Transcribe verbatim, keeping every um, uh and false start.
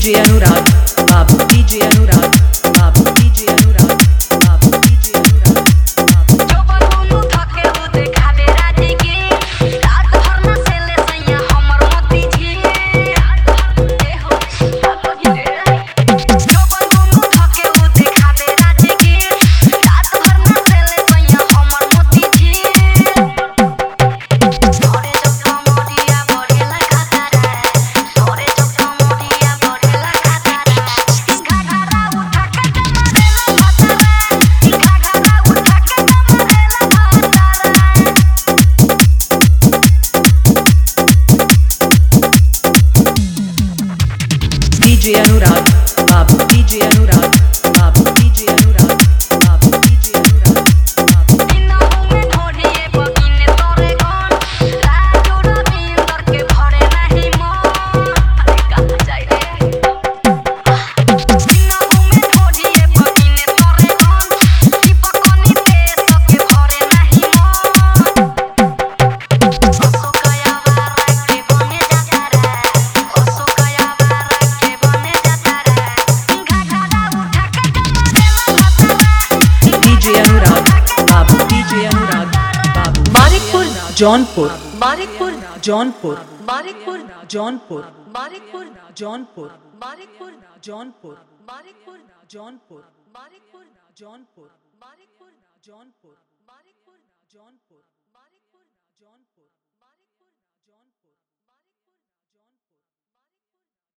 DJ Anurag बाबू DJ Anurag बाबू DJ Anurag बाबू डीजे अनुराग बाबू जो बगुनु थके उ देखावे राजे के रात भर न सेले सैया हमर मोती झी ए हो जो बगुनु थके उ देखावे राजे के रात भर न सेले सैया हमर मोती झी तोरे जब कमरिया बढ़ेला खतरा तोरे जब कमरिया बढ़ेला खतरा घाघरा उठा के मारेला खतरा घाघरा उठा के मारेला डीजे अनुराग बाबू डीजे अनुराग बाबू डीजे अनुराग बाबू डीजे अनुराग बाबू दिनहु में ढोढ़िए बगिने तोरे गन राजू रविंदर के भरे नाही मन अरे कहाँ जाई रे दिनहु में ढोढ़िए बगिने तोरे गन दीपकनी देश के भरे नाही मन असोकया वारा के बने जाता रे असोकया वारा के बने जाता रे घाघरा उठा के मारेला खतरा डीजे अनुराग बाबू डीजे अनुराग बाबू मानिकपुर जौनपुर मानिकपुर जौनपुर मानिकपुर जौनपुर मानिकपुर जौनपुर मानिकपुर जौनपुर मानिकपुर जौनपुर मानिकपुर जौनपुर मानिकपुर जौनपुर मानिकपुर जौनपुर मानिकपुर जौनपुर